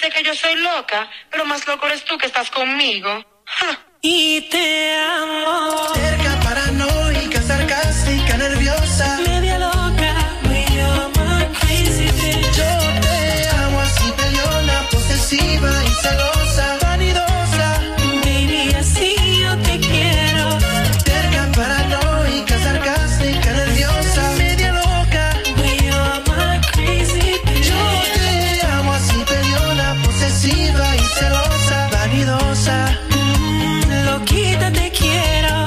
sé que yo soy loca, pero más loco eres tú que estás conmigo. ¡Ja! Y te amo. Cerca, paranoica, sarcástica, nerviosa, Media loca, you're my crazy bitch. yo te amo así, peleona, posesiva y celosa, vanidosa. Baby, así yo te quiero. Cerca, paranoica, sarcástica, nerviosa, media loca, You're my crazy bitch. yo te amo así, peleona, posesiva y celosa, vanidosa. Loquita te quiero.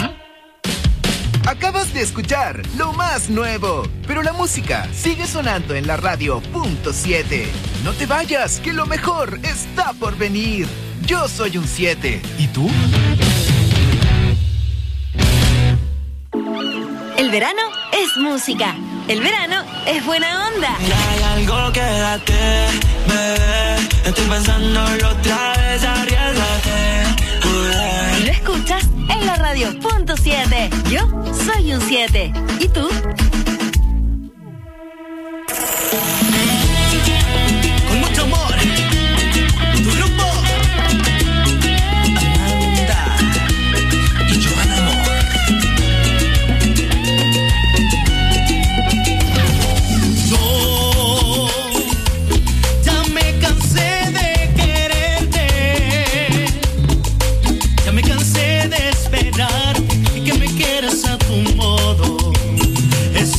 Acabas de escuchar lo más nuevo, pero la música sigue sonando en la radio .7. No te vayas, que lo mejor está por venir. Yo soy un 7. ¿Y tú? El verano es música. El verano es buena onda. Hay algo que date, bebé. Estoy pensándolo otra vez, arriesgate. Y lo escuchas en la radio .7. Yo soy un 7. ¿Y tú? Con mucho amor, tu grupo Amanda y Joana Amor. No, ya me cansé de quererte, ya me cansé de esperar y que me quieras a tu modo. Es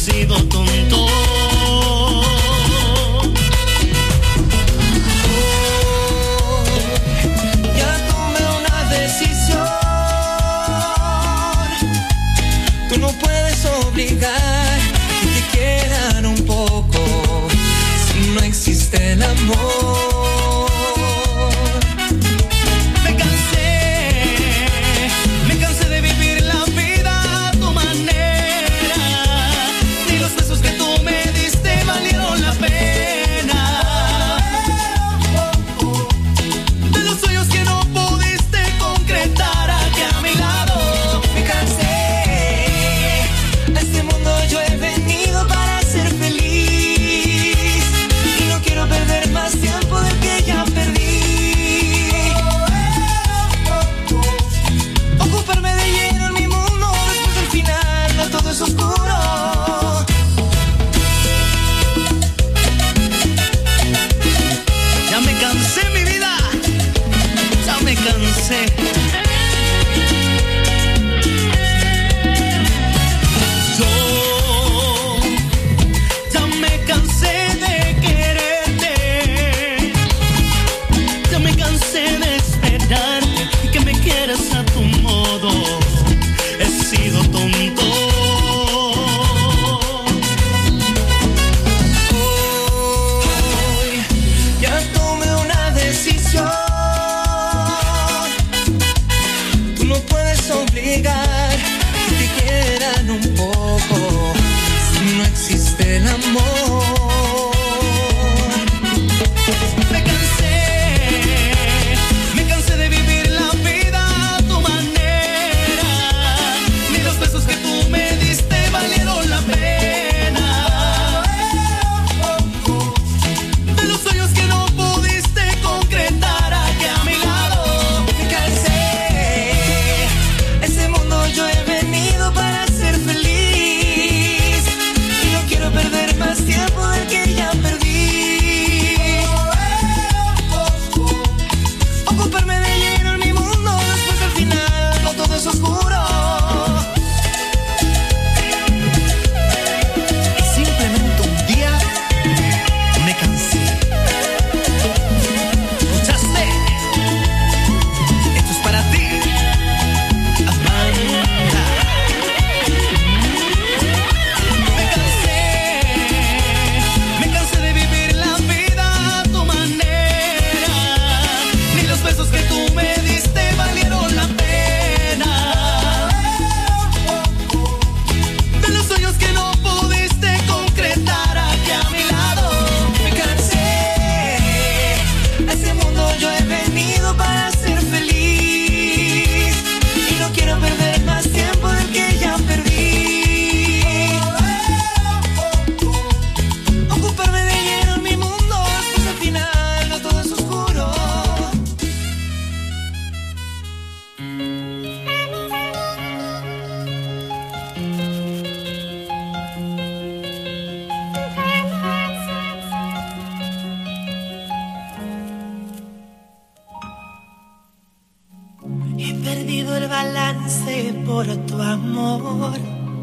por tu amor.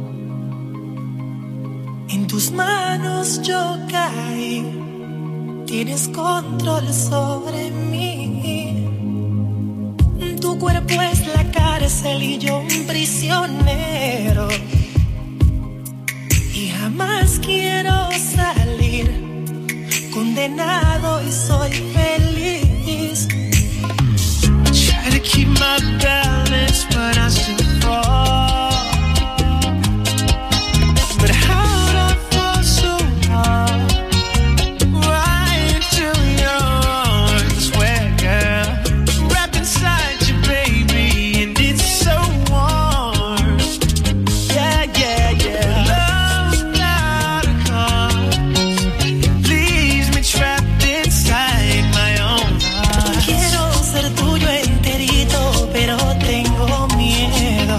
En tus manos yo caí, tienes control sobre mí. Tu cuerpo es la cárcel y yo un prisionero. Y jamás quiero salir, condenado y soy feliz. Try to keep my balance, but I still fall. But how'd I fall so hard? Right into your arms, where, girl, wrapped inside you, baby, and it's so warm. Yeah, yeah, yeah. Love without a cause leaves me trapped inside my own heart. Quiero ser tuyo enterito, pero tengo miedo.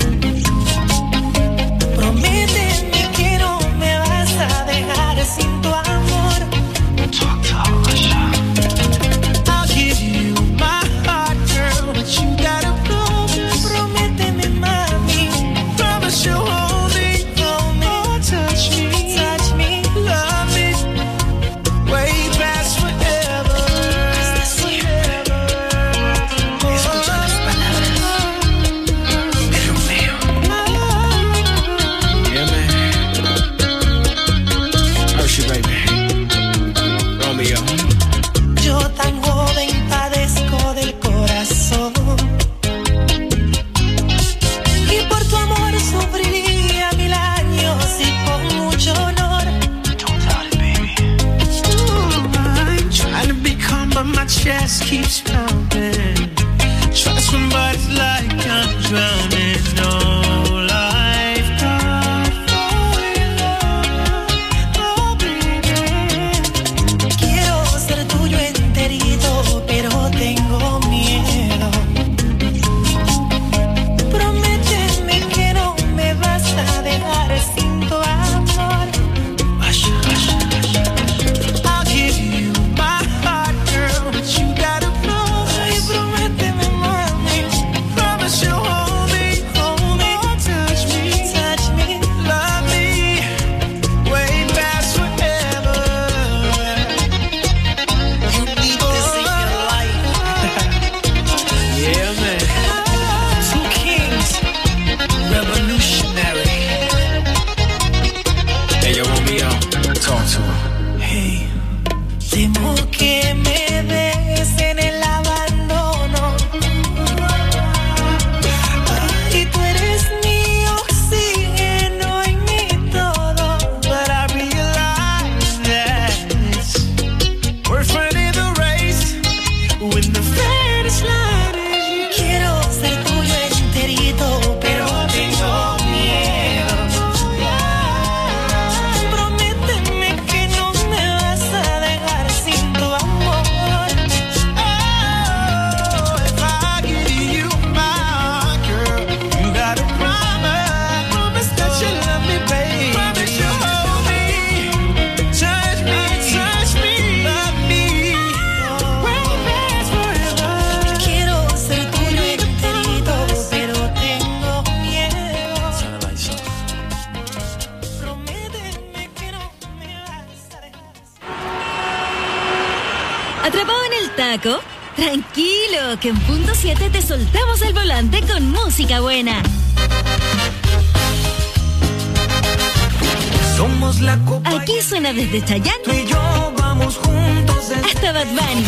Prométeme que no me vas a dejar sin tu amor. Talk, Asha. I'll give you my heart, girl, but you gotta promise. Prométeme, mami. Promise you'll hold me, oh, touch me, love me, way past forever. Escucha las palabras de Romeo. Yeah, man. Hershey, baby. Romeo. Yo tan joven padezco del corazón, y por tu amor sufriría 1000 años y con mucho honor. Don't doubt it, baby. I'm trying to be calm, but my chest keeps pounding. Try to swim, but it's like I'm drowning. No lifeguard for your love, oh baby. Quiero ser tuyo enterito, pero tengo miedo. Prométeme que no me vas a dejar sin tu amor. Asha, Asha, Asha. I'll give you my heart, girl, but you gotta promise. Ay, prométeme, mami. Promise you'll hold me, oh, touch me, love me, way past forever. You need this in your life. Yeah, man. Two kings, revolutionary. Hey, yo, Romeo, talk to him. Hey, temo que me des en el abandono. Y tú eres mi oxígeno y mi todo. But I realize that we're running the race when the finish line is you. Quiero ser tuyo enterito, pero tengo miedo. Prométeme que no me vas a dejar sin tu amor. Oh, if I give you my heart, girl, you gotta promise that you love me, baby. Promise you'll hold me, touch me, love me, way past forever. Quiero ser tuyo enterito, pero tengo miedo. Prométeme que no me vas a dejar. ¿Atrapado en el taco? Tranquilo, que en punto 7 te soltamos el volante con música buena. Somos la copa. Aquí suena desde Tú Chayanne y yo vamos juntos. hasta Bad Bunny,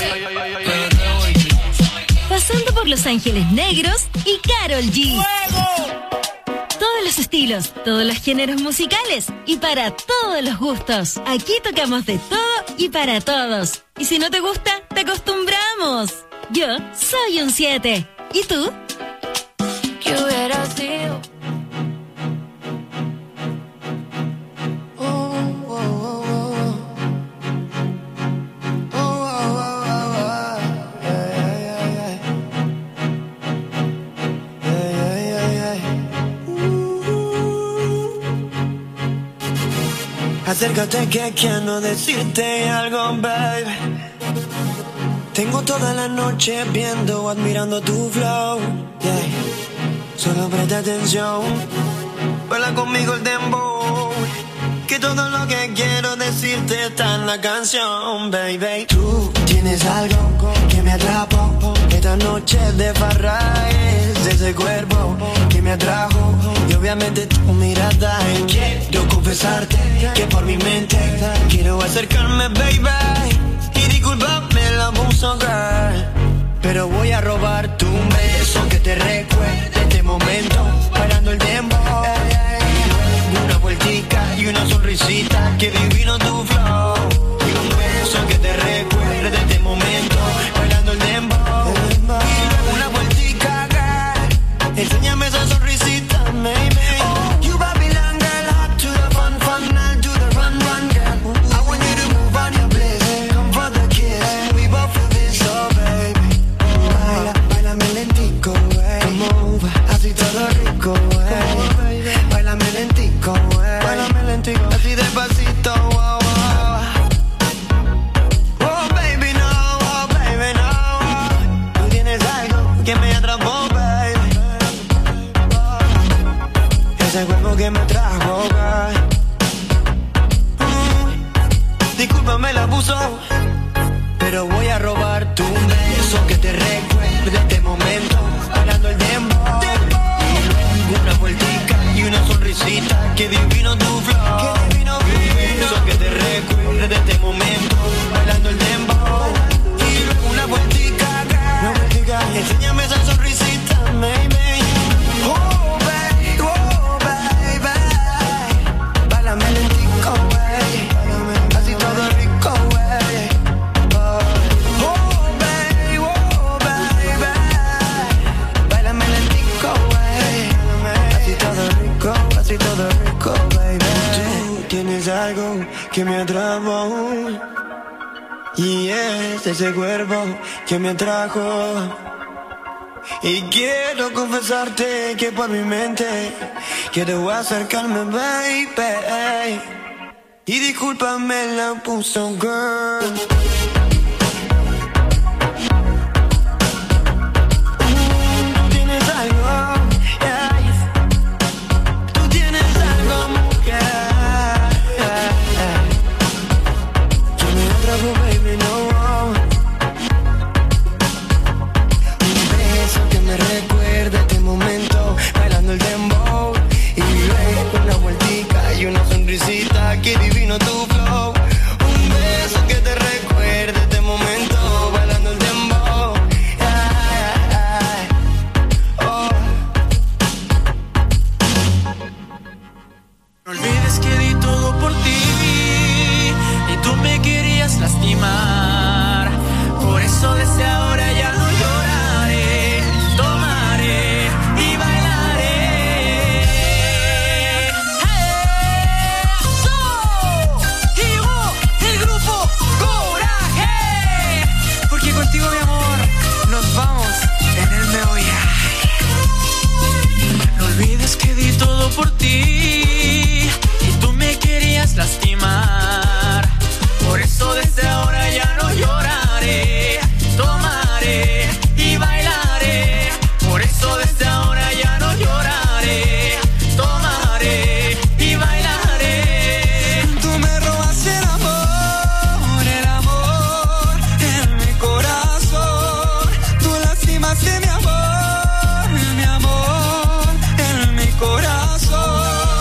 pasando por Los Ángeles Negros y Karol G. Todos los estilos, todos los géneros musicales y para todos los gustos. Aquí tocamos de todo y para todos. Y si no te gusta, te acostumbramos. Yo soy un 7. ¿Y tú? ¿Qué hubiera sido? Acércate que quiero decirte algo, baby. Tengo toda la noche viendo, admirando tu flow, yeah. Solo presta atención, baila conmigo el dembow, que todo lo que quiero decirte está en la canción, baby. Tú tienes algo que me atrapó, esta noche de farra es ese cuerpo que me atrajo, y obviamente tu mirada. Quiero confesarte que por mi mente quiero acercarme, baby, y disculpame el abuso, girl, pero voy a robarte un beso que te recuerde este momento, bailando el dembow. Una vueltica y una sonrisita, que divino tu flow. Y un beso que te recuerde de este momento, bailando el dembow. Y luego una vueltica, girl, enséñame esa sonrisita, baby. You Babylon girl, hot to the fun, fun, I'll do the run, run, girl. I want you to move on your bliss, come for the kiss. We both feel this, oh baby. Baila, bailame lentico, move, así todo rico, bailame lentico, así despacito, wow, wow. Oh baby no, tú tienes algo que me atrapó, baby, ese cuerpo que me trajo, baby. Discúlpame el abuso, pero voy a robarte un beso que te recuerde este momento, bailando el dembow. Una vueltica y una sonrisita, que divino tu flow. Un beso que te recuerde de este momento, bailando el dembow. Y luego una vueltica, girl, enséñame esa sonrisita, baby. Oh baby, bailame lentico, baby, así todo rico, baby. Oh baby, bailame lentico, así todo rico, baby. Tú tienes algo que me atrapó, y es ese cuerpo que me atrajo, y quiero confesarte que por mi mente quiero acercarme, baby, y discúlpame la puso, girl. Qué divino tu flow, un beso que te recuerde este momento, bailando el dembow. Oh. No olvides que di todo por ti y tú me querías lastimar, por eso desde ahora ya no lloraré, tomaré y bailaré. Contigo, mi amor, nos vamos en el me voy a. No olvides que di todo por ti y tú me querías lastimar, por eso desde ahora ya no lloraré, tomaré y bailaré, por eso desde ahora ya no lloraré, tomaré y bailaré. Tú me robas el amor en mi corazón, tú lastimaste mi amor, en mi corazón.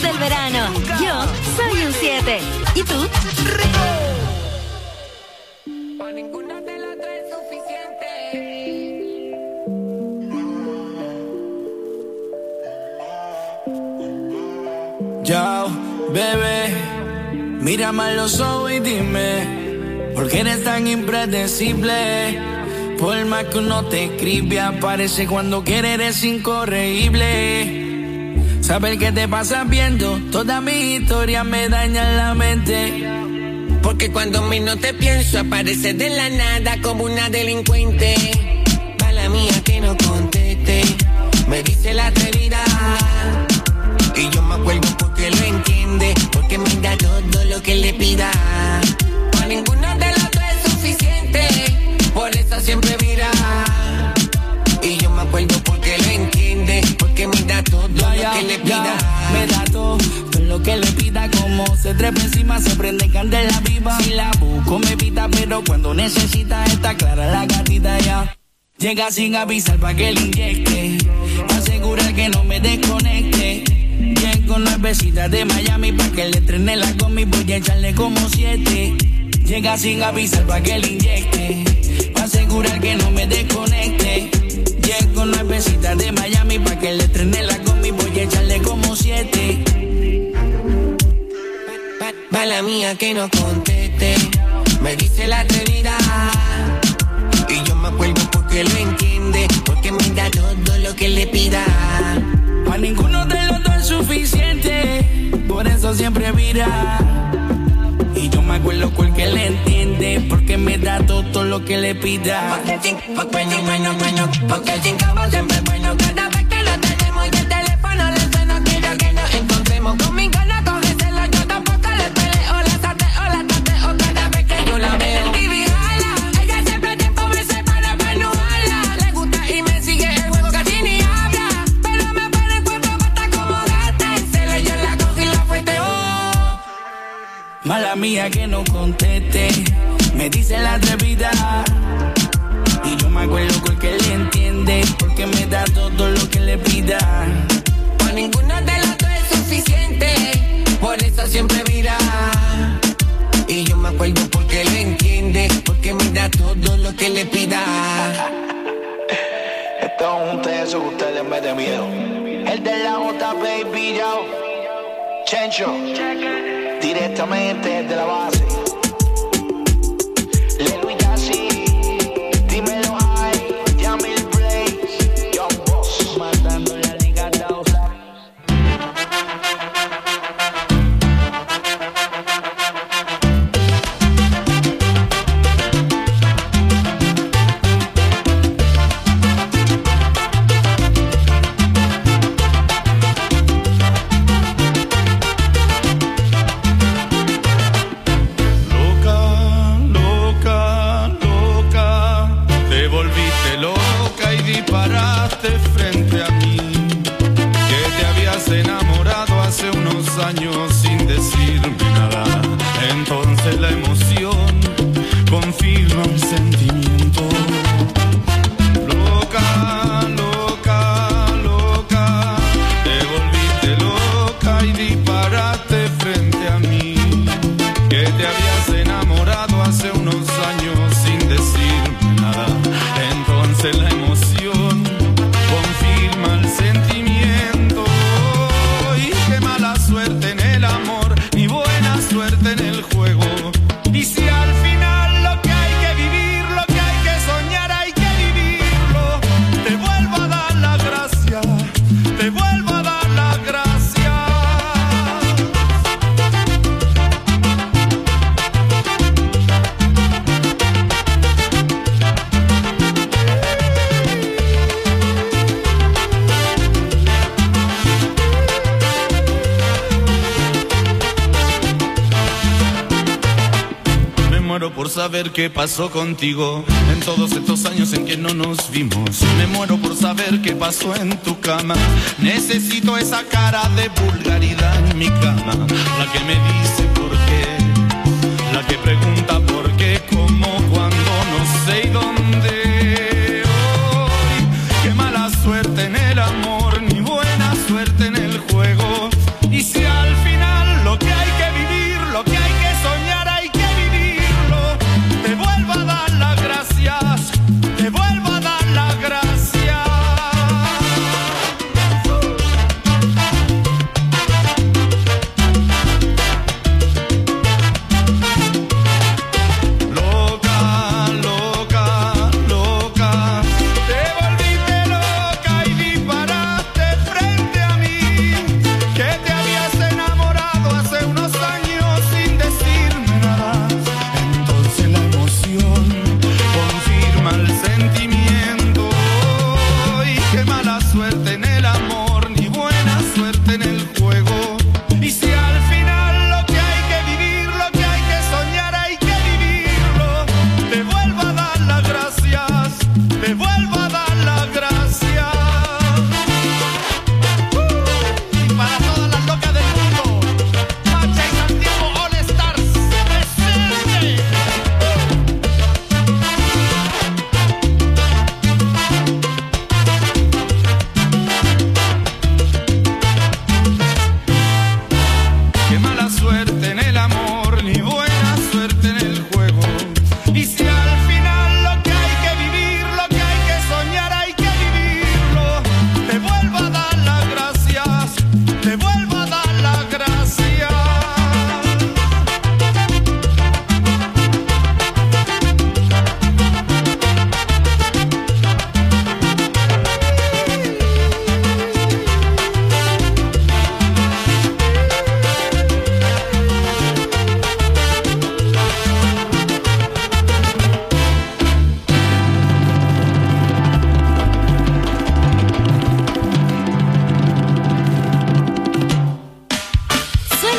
del verano. Yo soy un 7. ¿Y tú? Pa' ninguna de las tres es suficiente. Yo, bebé, mírame a los ojos y dime, ¿por qué eres tan impredecible? Por más que uno te escribe, aparece cuando quiere, eres incorregible. Saber qué te pasa viendo toda mi historia me daña la mente. Porque cuando menos te pienso, apareces de la nada como una delincuente. Mala mía que no conteste, me dice la atrevida. Y yo me acuerdo porque lo entiende, porque me da todo lo que le pida. Para ninguno de los dos es suficiente, por eso siempre mira. Y yo me acuerdo porque lo entiende, porque me da todo lo que le pida. Me da todo lo que le pida, como se trepa encima, se prende candela viva. Si la busco me evita, pero cuando necesita está clara la gatita ya. Llega sin avisar pa' que le inyecte, asegura que no me desconecte. Llego nuevecita de Miami pa' que le estrene la gomi, voy a echarle como 7. Llega sin avisar pa' que le inyecte, pa' asegurar que no me desconecte. Llego nuevecita de Miami pa' que le estrene la gomi, voy a echarle como 7. Mala mía que no conteste, me dice la atrevida. Y yo me acuerdo porque lo entiende, porque me da todo lo que le pida. Pa' ninguno de los dos es suficiente, por eso siempre mira. Y yo me acuerdo porque le entiende, porque me da todo lo que le pida. Porque el chincabo siempre es bueno. Cada vez que lo tenemos y el teléfono le suena, quiero que nos encontremos. Conmigo no coge celo, yo tampoco le peleo. La tateo cada vez que yo la veo. Y jala, ella siempre tiempo me separa para no jala. Le gusta y me sigue el juego, casi ni habla. Pero me pone el cuerpo hasta como gata. En celo yo la cogí y la fueteo. Mala mía que no conteste, me dice la atrevida. Y yo me acuerdo porque le entiende, porque me da todo lo que le pida. Pa' ninguno de los dos es suficiente, por eso siempre mira. Y yo me acuerdo porque lo entiende, porque me da todo lo que le pida. Esto es un teso que usted le mete miedo. El de la J, baby, yo. Chencho, directamente de la base. Lelo y Yassi, dímelo ahí, Yamil Blaze, Young Boss, matando la Liga 2. Paraste frente a mí, que te habías enamorado hace unos años sin decirme nada. Entonces la emoción confirma el sentimiento. Loca, loca, loca, te volviste loca y disparaste frente a mí, que te habías enamorado hace unos años sin decirme nada. Entonces la emoción confirma el sentimiento. Y qué mala suerte en el amor, ni buena suerte en el juego. Y si al final lo que hay que vivir, lo que hay que soñar, hay que vivirlo. Te vuelvo a dar la gracia, te vuelvo a dar la gracia. Por saber qué pasó contigo en todos estos años en que no nos vimos. Me muero por saber qué pasó en tu cama. Necesito esa cara de vulgaridad en mi cama, la que me dice por qué, la que pregunta por qué, cómo, cuándo, no sé y dónde. Hoy, qué mala suerte en el amor, ni buena suerte en el juego. Y si al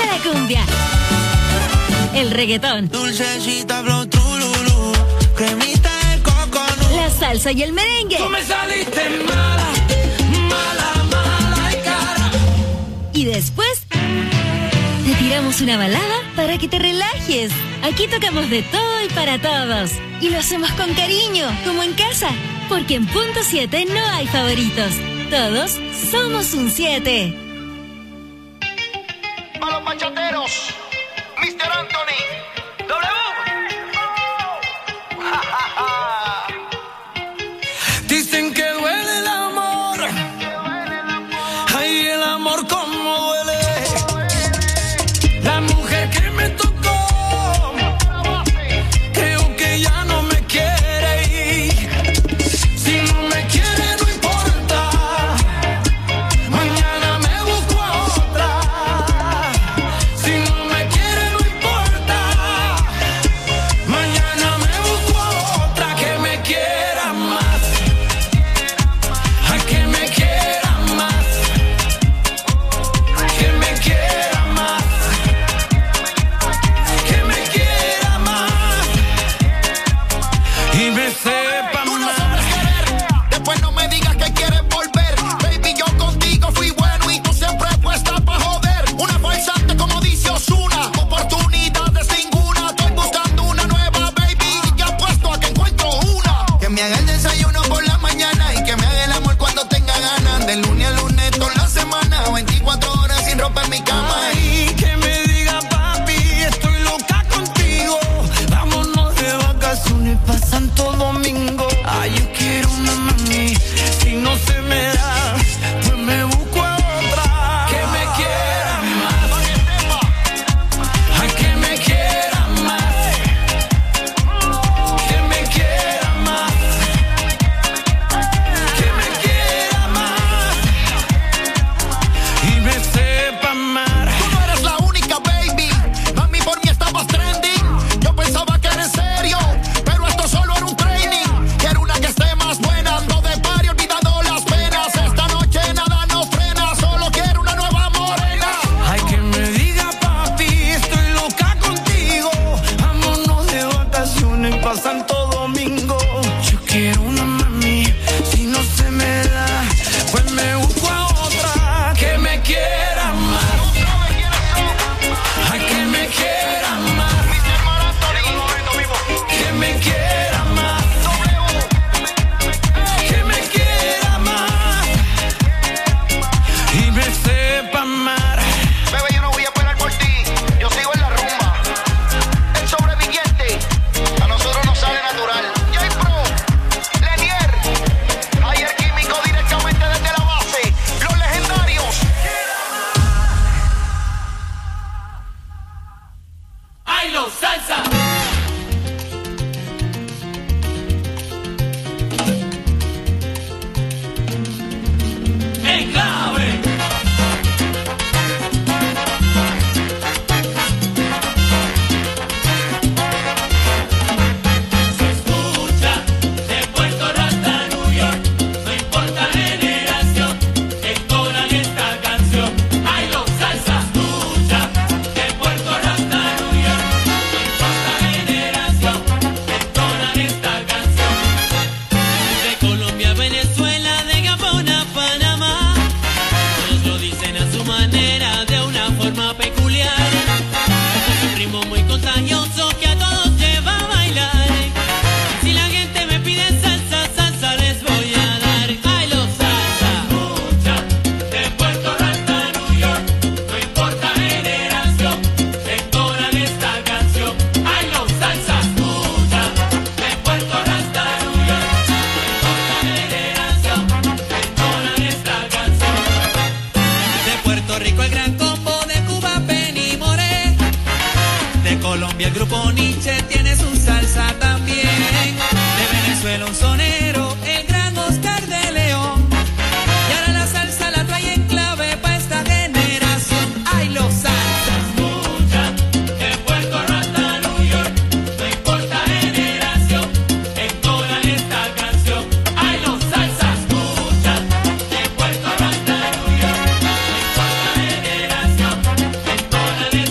la cumbia, el reggaetón, Dulcecita, flow, trululú, cremita de coconut. la salsa y el merengue. Tú me saliste mala, mala, mala y cara. Y después te tiramos una balada para que te relajes. Aquí tocamos de todo y para todos. Y lo hacemos con cariño, como en casa. Porque en Punto 7 no hay favoritos. Todos somos un 7. A los bachateros, Mr. Anthony, W. Dicen que duele el amor. Ay, el amor como duele. La mujer que me tocó, creo que ya no me quiere ir. Si no me quiere no importa, mañana me busco a otra. Si no me quiere no importa, mañana me busco a otra que me quiera más. Ay, que me quiera más, que me quiera más, que me quiera más y me sepa Tú no más. sabes querer, después no me digas que quieres volver. Baby, yo contigo fui bueno y tú siempre puesta pa' joder. Una farsante como dice Ozuna, oportunidades ninguna. Estoy buscando una nueva, baby, y que apuesto a que encuentro una. Que me haga el desayuno por la mañana y que me haga el amor cuando tenga ganas. De lunes a lunes toda la semana, 24 horas sin ropa en mi cama. Ay, que me diga papi, estoy loca contigo. Vámonos de vacaciones pa' Santo Domingo. Ay, yo quiero una mami, si no se me da, pues me busco a otra. Que me quiera más, ay, que me quiera más, que me quiera más, que me quiera más y me sepa amar. Tú no eres la única, baby. Mami, por mí estabas trending. Yo pensaba que era en serio, pero esto solo era un training. Quiero una que esté más buena, ando de party olvidando las penas. Esta noche nada nos frena, solo quiero una nueva morena. Ay, que me diga papi, estoy loca contigo. Vámonos de vacaciones pa' Santo Domingo. Yo quiero una mami, si no se me da, pues me busco a otra. Que me quiera más, ay, que me quiera más, que me quiera más, que me quiera más y me sepa amar. Bebé, yo no voy a esperar por ti, yo sigo en la rumba. El sobreviviente, a nosotros nos sale natural. J-Pro, Lenier, ayer químico directamente desde la base. Los legendarios. ¡Ay, los salsa! ¡En clave! Se escucha de Puerto Rico a New York, no importa generación, entonan esta canción. ¡Ay, los salsa! Se escucha de Puerto Rico a New York, no importa generación, entonan esta canción. De Colombia a Venezuela, de Gabón a Panamá, todos lo dicen a su manera, de una forma peculiar. Este es un ritmo muy contagioso que a todos lleva a bailar. Si la gente me pide salsa, salsa les voy a dar. ¡Ay, los salsa! Escucha, de Puerto Rico a New York, no importa generación, entonan esta canción. ¡Ay, los salsa! Escucha, de Puerto Rico a New York, no importa generación, entonan esta canción. De Puerto Rico el gran combo, de Cuba Penny Moré, de Colombia el grupo Nietzsche tiene su salsa también. De Venezuela un sonero, el gran Oscar de León. Y ahora la salsa la trae en clave pa' esta generación. ¡Ay, los salsa! Escucha, de Puerto Rico a New York, no importa generación, entonan esta canción. ¡Ay, los salsa! Escucha, de Puerto Rico a New York, no importa generación, entonan esta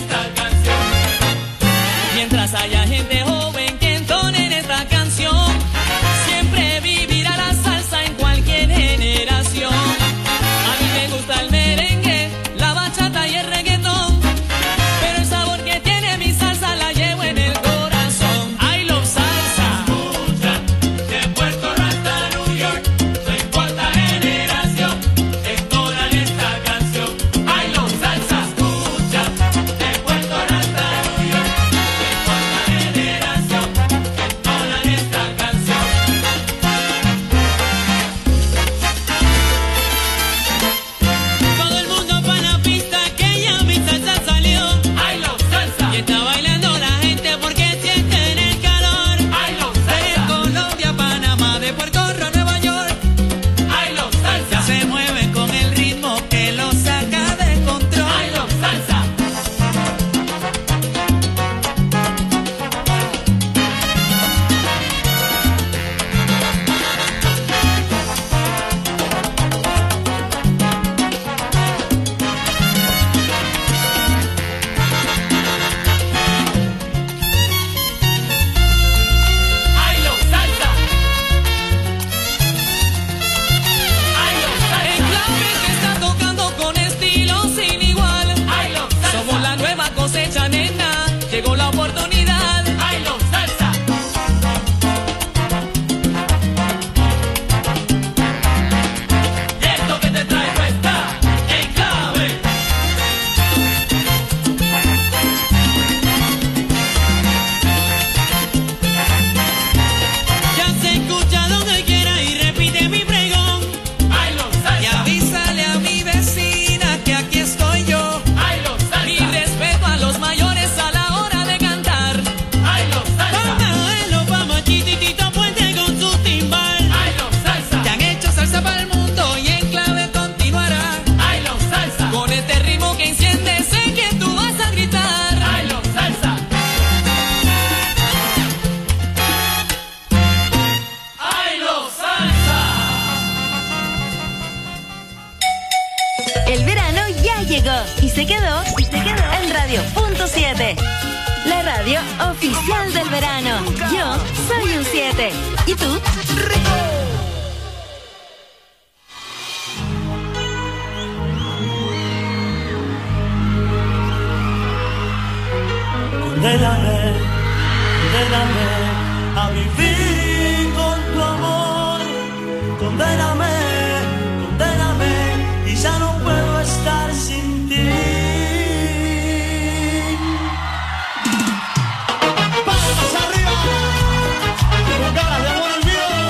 7. La radio oficial del verano. Yo soy un 7. ¿Y tú? ¡Rico! Condéname, condéname a vivir con tu amor. Condéname, condéname y ya no puedo estar sin ti. ¡Palmas arriba! Con ganas de amor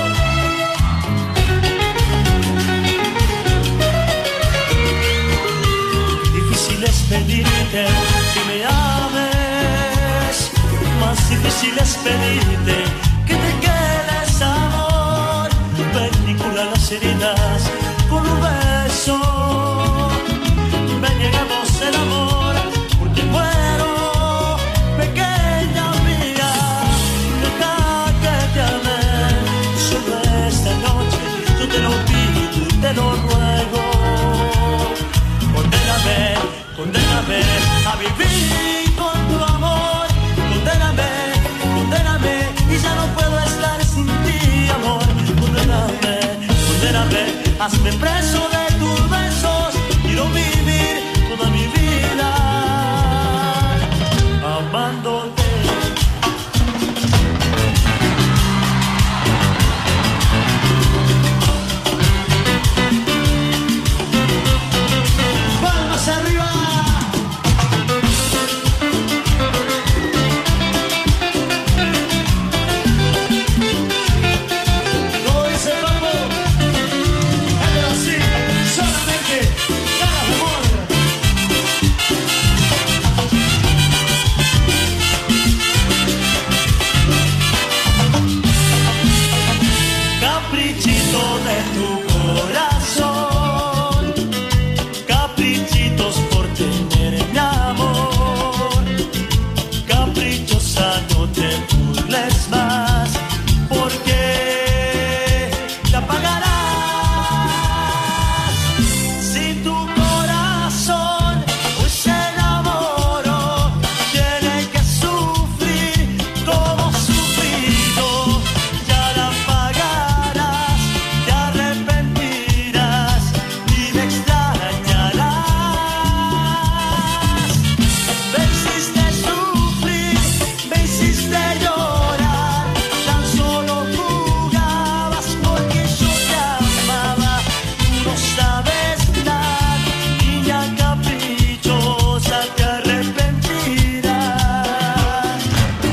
olvido. Difícil es pedirte que me ames, más difícil es pedirte que te quedes, amor. Ven y cura las heridas con un beso. Ven y hagamos el amor, porque muero, pequeña mía. Deja que te ame, solo esta noche yo te lo pido y te lo ruego. Condéname, condéname a vivir con tu amor. Condéname, condéname y ya no puedo estar sin ti, amor. Condéname, condéname, hazme preso de tus besos. Quiero vivir toda mi vida amándote. Palmas arriba. Como dice Paco, hazlo así, solamente ganas de amor. Caprichito de tu corazón, caprichitos por tener mi amor. Caprichosa, no te burles más, porque te apagarás. Si tu corazón hoy se enamoró, tiene que sufrir como sufrido. Ya la pagarás, te arrepentirás y me extrañarás. Me hiciste sufrir, me hiciste llorar, tan solo jugabas porque yo te amaba. Tú no sabes nada, niña caprichosa, te arrepentirás.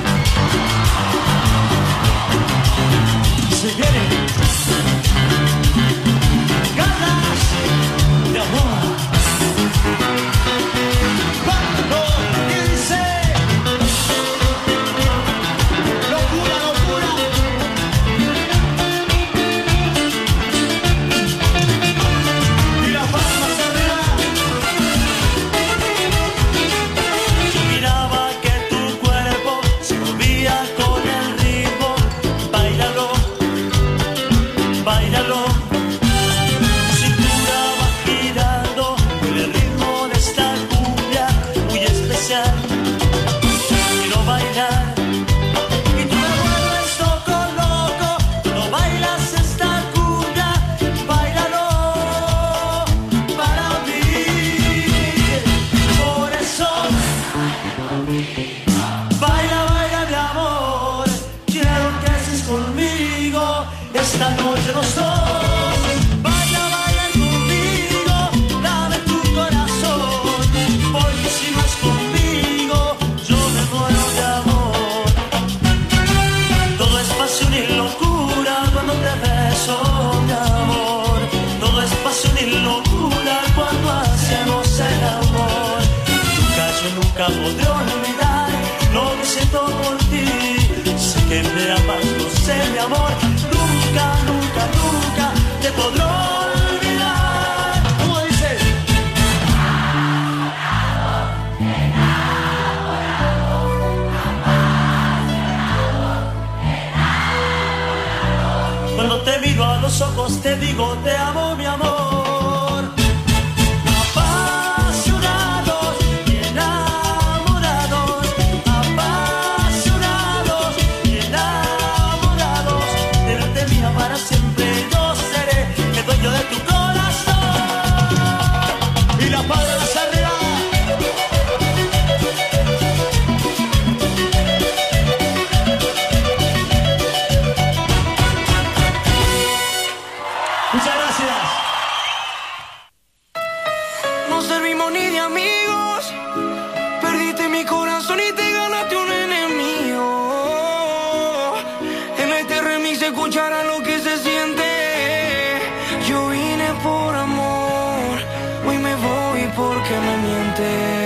Se vienen ganas de amor. Cuando dice locura, locura. Y las palmas arriba. Yo miraba que tu cuerpo se movía con el ritmo. Báilalo, báilalo. Tu cintura va girando con el ritmo de esta cumbia muy especial. Quiero bailar y tú me vuelves loco, loco. No bailas esta cumbia, báilalo para mí. Por eso baila, baila mi amor. Quiero que estés conmigo esta noche los dos. Baila, baila conmigo, dame tu corazón, porque si no es conmigo yo me muero de amor. Todo es pasión y locura cuando te beso, mi amor. Todo es pasión y locura cuando hacemos el amor. Nunca podré olvidar lo que siento por ti. Sé que me amas, no sé, mi amor. Nunca, nunca, nunca te podré olvidar. ¿Cómo dices? Cuando te miro a los ojos te digo te amo, mi amor. Apasionados y enamorados rompiste mi corazón y te ganaste un enemigo. En este remix se escuchará lo que se siente. Yo vine por amor, hoy me voy porque me mientes.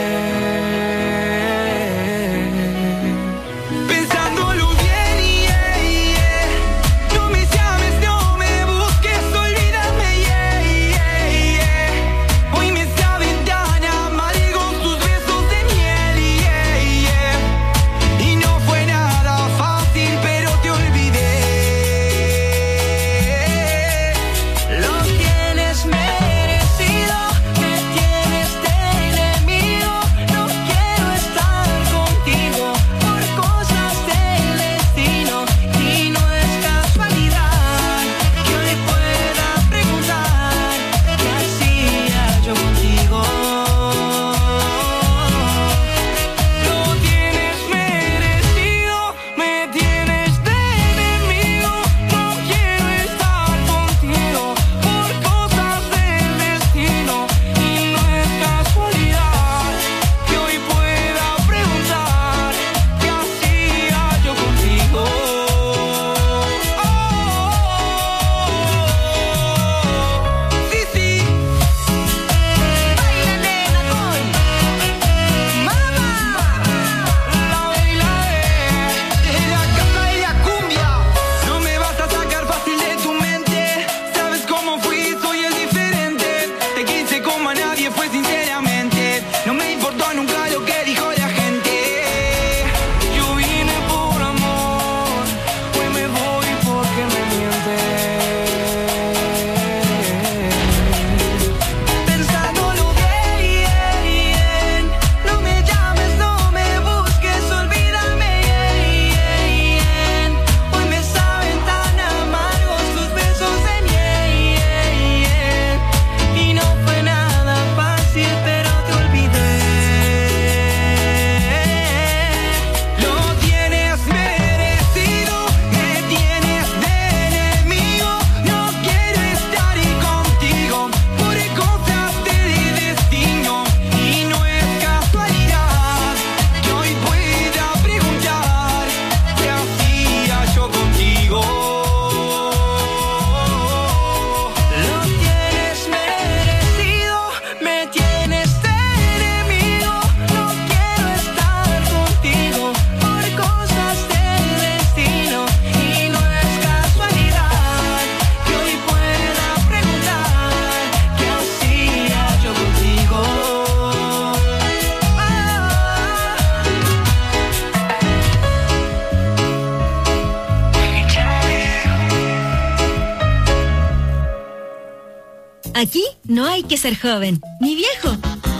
Aquí no hay que ser joven, ni viejo,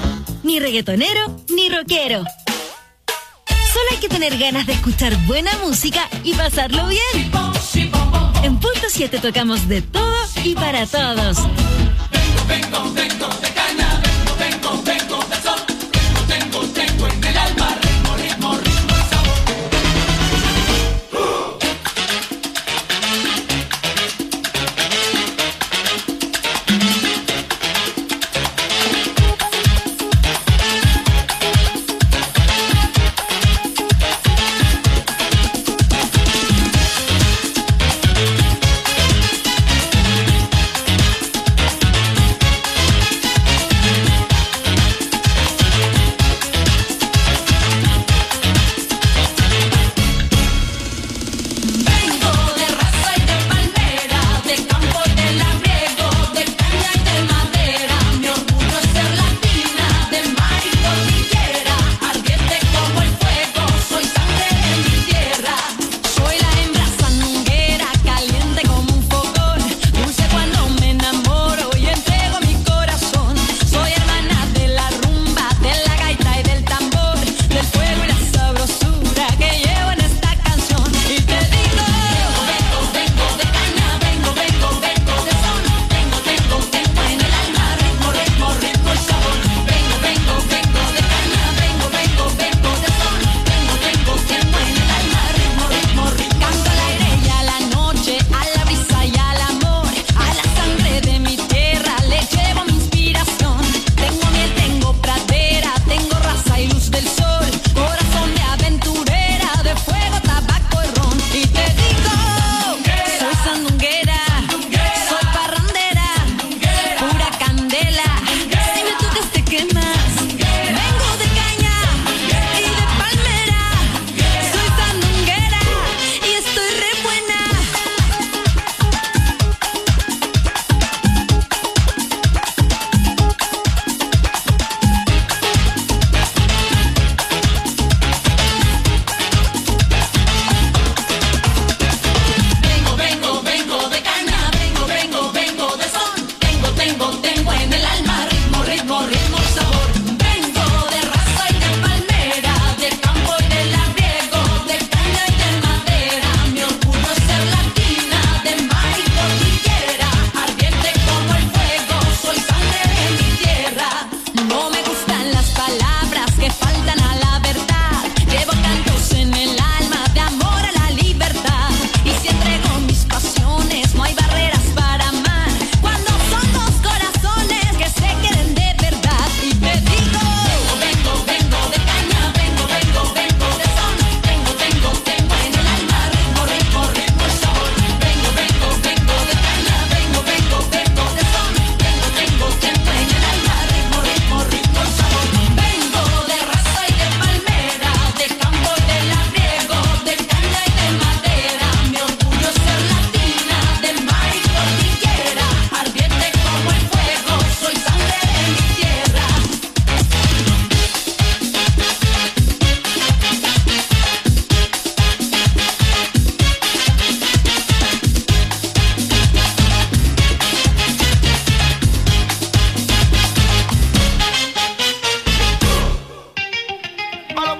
ni reggaetonero, ni rockero. Solo hay que tener ganas de escuchar buena música y pasarlo bien. En Punto 7 tocamos de todo y para todos. Vengo de cana, vengo del sol. Tengo en el alma ritmo y sabor.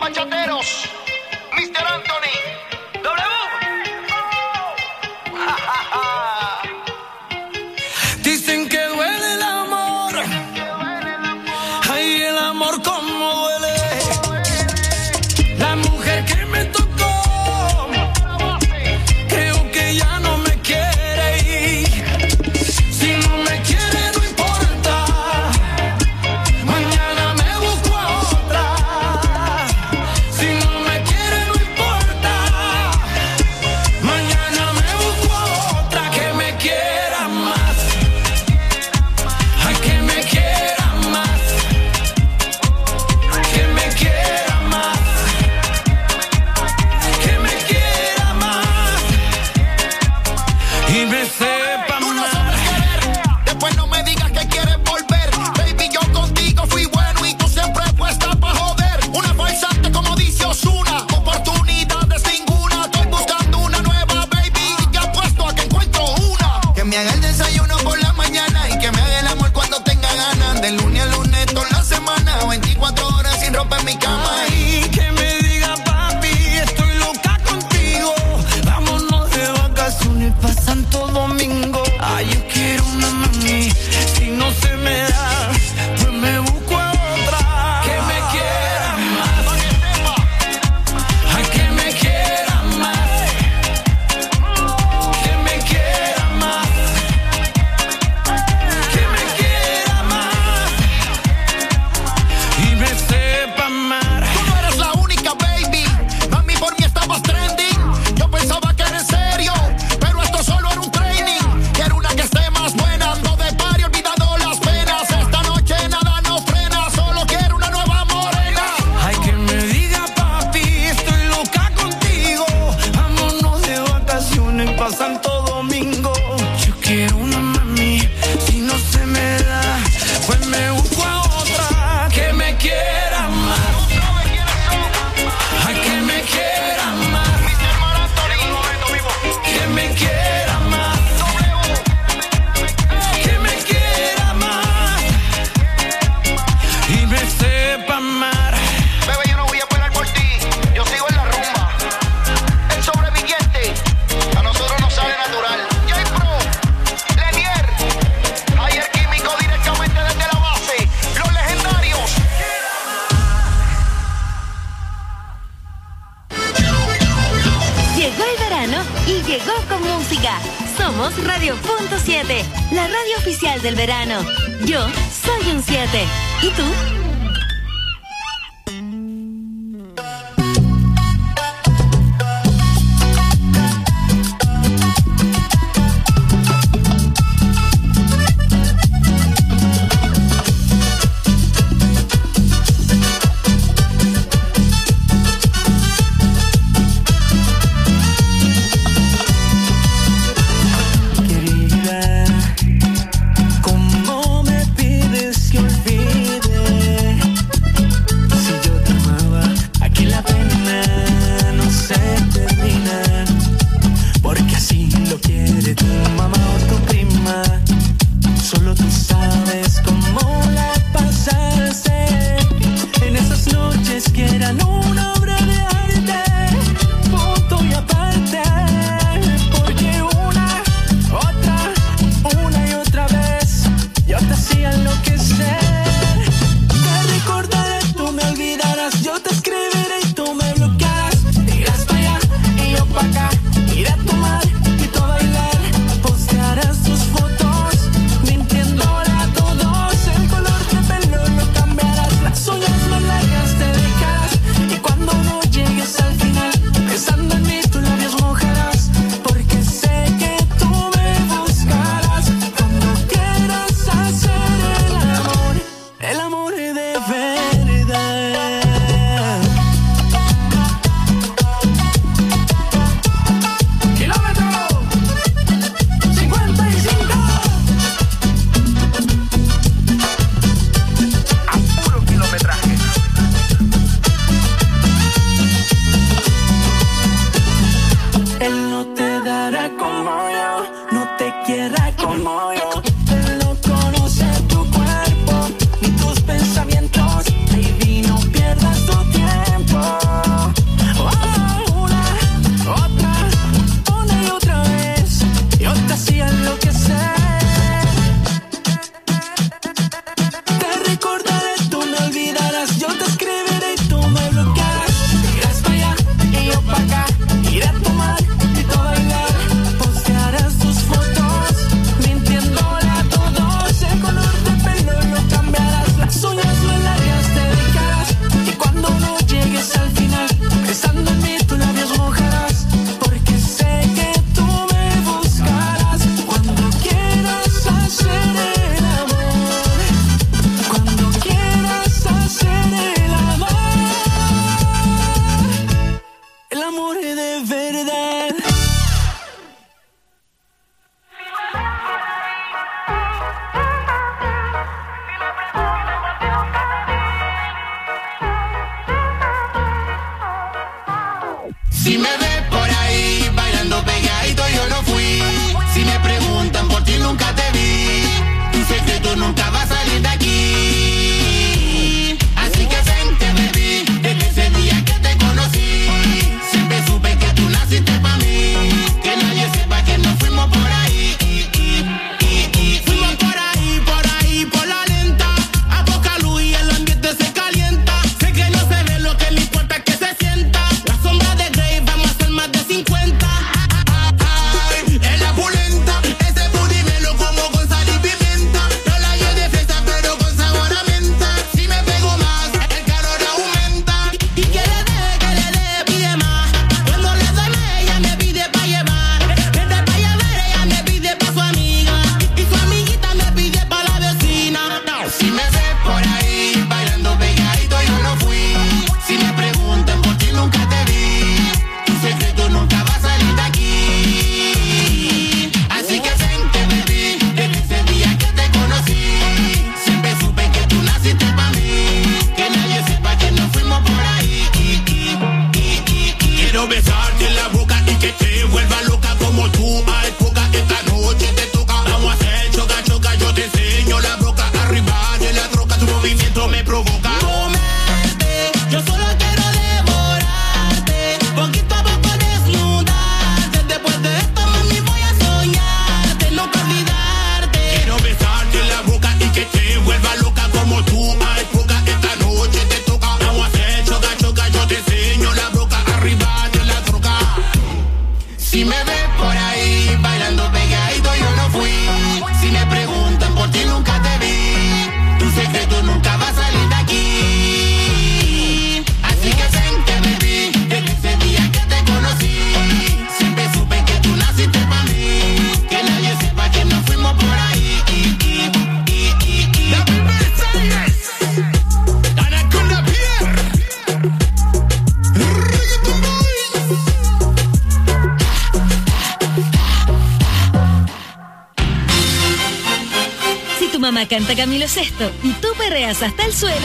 bachateros. Mr. Anthony. Dicen que duele el amor. Ay, el amor como duele. La mujer que me tocó, creo que ya no me quiere ir. Si no me quiere no importa, mañana me busco a otra. Si no me quiere no importa, mañana me busco a otra que me quiera más. Ay, que me quiera más, que me quiera más, que me quiera más y me sepa Tú no amar. sabes querer, después no me digas que quieres volver. Baby, yo contigo fui bueno y tú siempre puesta pa' joder. Una farsante como dice Ozuna, oportunidades ninguna. Estoy buscando una nueva, baby, y ya apuesto a que encuentro una. Que me haga el desayuno por la mañana y que me haga el amor cuando tenga ganas. De lunes a lunes toda la semana, 24 horas sin romper mi cama. Ay, que me diga papi, estoy loca contigo. Vámonos de vacaciones pa' Santo Domingo. Ay, yo quiero una mami, si no se me da, pues me busco a otra. Que me quiera más, ay, que me quiera más, que me quiera más, que me quiera más y me sepa amar. Tú no eres la única, baby. Mami, por mí estabas trending. Yo pensaba que era en serio, pero esto solo era un training. Quiero una que esté más buena, ando de party, olvidando las penas. Esta noche nada nos frena, solo quiero una nueva morena. Ay, que me diga papi, estoy loca contigo. Vámonos de vacaciones pa' Santo Domingo. Yo quiero una mami, si no se me da, pues me busco a otra. Que me quiera más, ay, que me quiera más, que me quiera más, que me quiera más y me sepa amar. Bebé, yo no voy a esperar por ti, yo sigo en la rumba. El sobreviviente, a nosotros nos sale natural. J-Pro, Lenier, ayer químico directamente desde la base. Los legendarios. Llegó el verano y llegó con música. Somos Radio.7, la radio oficial del verano. Yo soy un 7. ¿Y tú? Querida, ¿cómo me pides que olvide? Si yo te amaba, aquí la pena no se termina. Porque así lo quiere tu mamá o tu prima. Solo tú sabes cómo la pasaste en esas noches que eran una obra de arte, punto y aparte. Porque una y otra vez yo te hacía enloquecer. Te recordaré, tú me olvidarás, yo te escribiré y tú me bloquearás. Irás para allá y yo para acá, iré a tomar y tú a bailar. Postearás tus fotos mintiéndole a todos. El color de pelo lo cambiarás, las uñas más largas te dejarás. Y cuando no llegues al final, pensando en mí tus labios mojarás. Porque sé que tú me buscarás cuando quieras hacer el amor de verdad. Kilómetro 55. A puro kilometraje. Él no te dará como yo, no te quiera como yo. Él no conoce tu cuerpo ni tus pensamientos. Baby, no pierdas tu tiempo. Si me ves por ahí bailando pegadito, yo no fui. Si me preguntan por ti, nunca te vi. Tu secreto nunca va a salir de aquí. Así que vente, baby, desde ese día que te conocí. Siempre supe que tú naciste pa' mí. Que nadie sepa que nos fuimos por ahí. Fuimos por ahí, por la lenta. A poca luz y el ambiente se calienta. Sé que no se ve lo que le importa es que se sienta. La sombra de Grey, vamos a hacer más de 50. Ay, en la pulenta, ese booty me lo como con sal y pimienta. No la llevo de fiesta, pero con sabor a menta. Si me pego más, el calor aumenta. Y que le dé, pide más. Cuando le doy, ella me pide pa' llevar. Vete pa' llevar, ella me pide pa' su amiga. Y su amiguita me pide pa' la vecina. Si me ves por ahí bailando pegadito, yo no fui. Si me preguntan por ti, nunca te vi. Tu secreto nunca va a salir de aquí. Así que vente, baby, desde ese día que te conocí. Siempre supe que tú naciste pa' mí. Que nadie sepa que nos fuimos por ahí. Quiero besarte en la boca y que te vuelva loca como tú. Hay poca, esta noche te toca. Vamos a hacer choca, choca, yo te enseño la boca. Arriba de la troca, tu movimiento me provoca. Comerte, yo solo quiero devorarte. Poquito a poco desnudarte. Después de esto, mami, voy a soñarte, no para olvidarte. Quiero besarte en la boca y que te vuelva loca como tú. Hay poca, esta noche te toca. Vamos a hacer choca, choca, yo te enseño la boca. Arriba de la troca. Si me ves por ahí bailando pegadito, yo no fui. Si me preguntan por ti, nunca te vi. Tu secreto nunca va a salir de aquí. Así que vente, baby, desde ese día que te conocí. Siempre supe que tú naciste pa' mí. Que nadie sepa que nos fuimos por ahí. La Versalles, Ana con la Pierre, Reggaeton Boys. Si tu mamá canta Camilo Sesto y tú perreas hasta el suelo,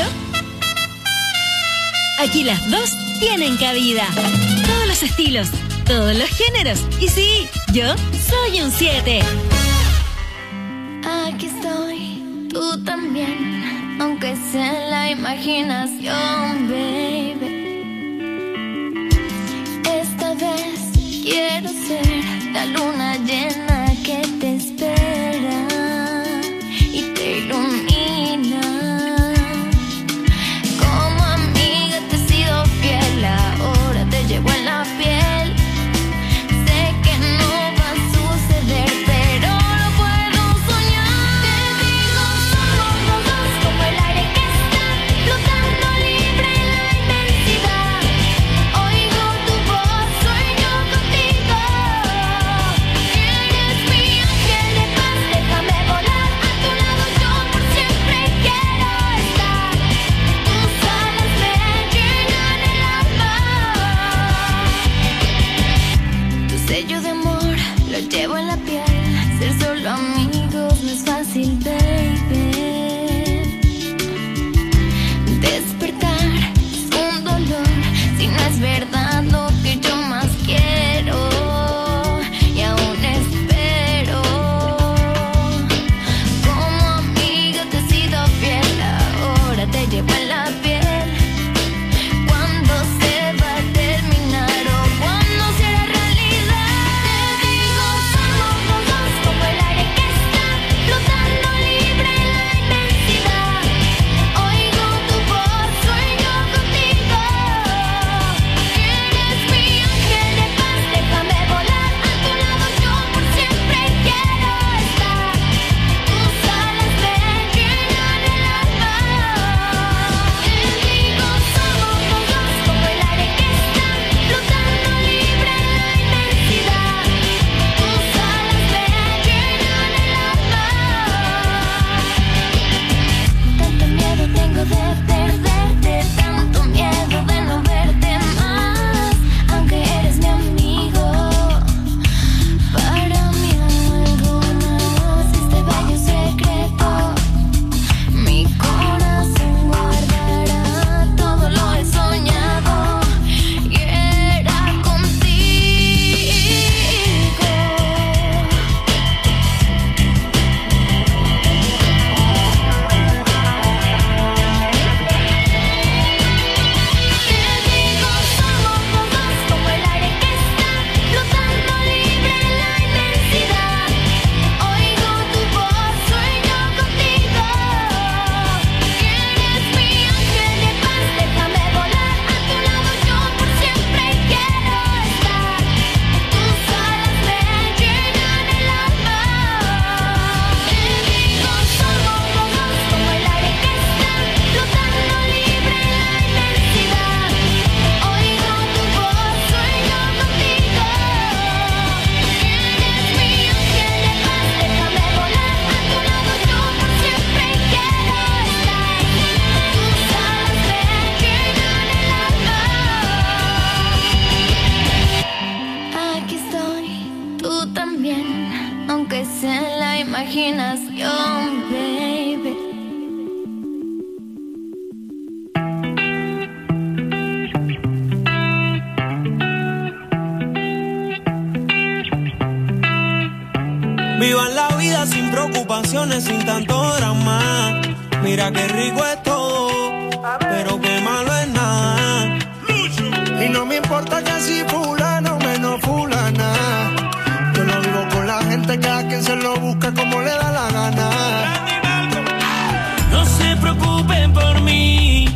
aquí las dos tienen cabida. Todos los estilos, todos los géneros. Y sí, yo soy un 7. Aquí estoy, tú también, aunque sea en la imaginación, baby. Esta vez quiero ser la luna llena que te espera y te ilumina. Como amiga te he sido fiel, ahora te llevo en la piel. Sé que no va a suceder, pero lo puedo soñar. Te digo, somos los dos como el aire que está flotando libre en la inmensidad. Oigo tu voz, sueño contigo. Eres mi ángel de paz, déjame volar a tu lado, yo por siempre quiero estar. Tus alas me llenan el alma. Tu sello de amor lo llevo en la piel. Ser solo amigos no es fácil, baby. Despertar es un dolor si no es verdad lo que yo más quiero. Y aún espero. Como amiga te he sido fiel, ahora te llevo en la piel. Cuando se va a terminar o cuando será realidad, te en la imaginación, baby. Vivan la vida sin preocupaciones, sin tanto drama. Mira qué rico es todo, pero qué malo es nada. Y no me importa que si fulano menos fulana. Yo lo vivo con la gente, cada quien se lo busca como le da la gana. No se preocupen por mí,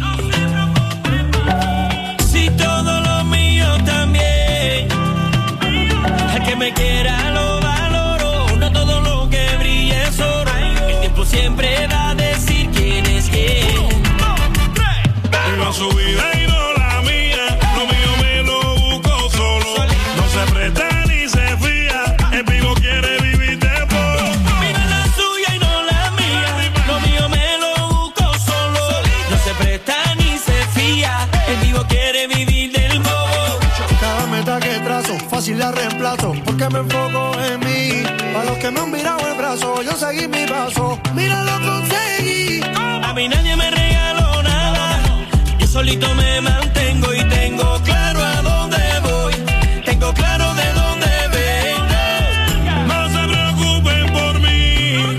si todo lo mío también. El que me quiera lo valoro, no todo lo que brilla es oro. El tiempo siempre va a decir quién es quién. Viva su vida y no la mía, lo mío me lo busco solo. No se presta ni se fía, el vivo quiere vivir de poco. Mira la suya y no la mía, lo mío me lo busco solo. No se presta ni se fía, el vivo quiere vivir del bobo. Cada meta que trazo, fácil la reemplazo, porque me enfoco en mí. Para los que me han mirado el brazo, yo seguí mi paso. Mira, lo conseguí. A mí nadie me regaló nada, yo solito me mantengo y tengo claro a dónde voy, tengo claro de dónde vengo. No se preocupen por mí,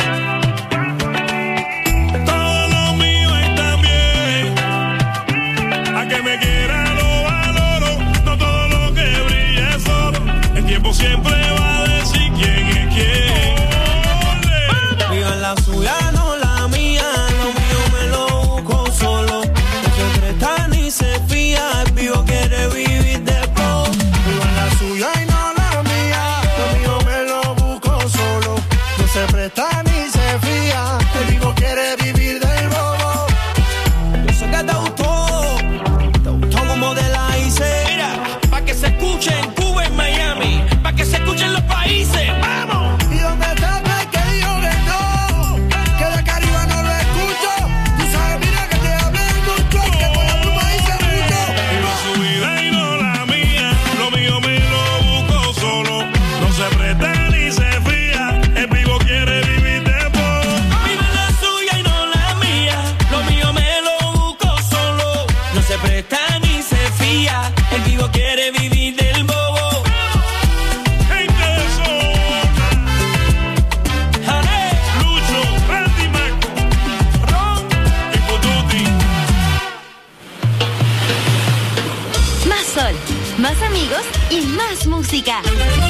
todo lo mío está bien. A que me quiera lo valoro, no todo lo que brilla es oro. El tiempo siempre va a decir quién es quién. Viva la suya, no la mía, lo mío me lo busco solo. No se presta ni se fía, el vivo quiere vivir de poco. Viva la suya y no la mía, lo mío me lo busco solo. No se presta ni se fía, el vivo quiere vivir del bobo. Yo sé que te gustó como de la hice. Mira, pa' que se escuche en Cuba, en Miami, pa' que se escuchen los países, ¡vamos! ¿Y dónde está el que dijo que no? Que de acá arriba no lo escucho. Tú sabes, mira que te hablé mucho, que por la pluma hice mucho. Viva su vida y no la mía, lo mío me lo busco solo. No se presta ni se fía, el vivo quiere vivir de poco. Viva la suya y no la mía, lo mío me lo busco solo. No se presta ni se fía, el vivo quiere vivir del bobo. Gente de zona, Jale, Lucho, Randy Mac, Ron, y Pututi. Más sol, más amigos y más música.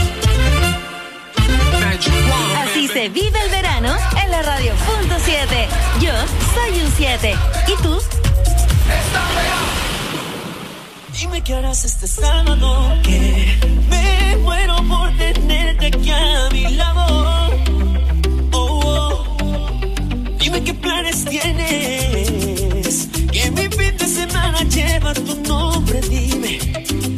Así se vive el verano en la radio punto 7. Yo soy un 7. ¿Y tú? dime qué harás este sábado, que me muero por tenerte aquí a mi lado. Oh, oh. Dime qué planes tienes, que mi fin de semana lleva tu nombre, dime.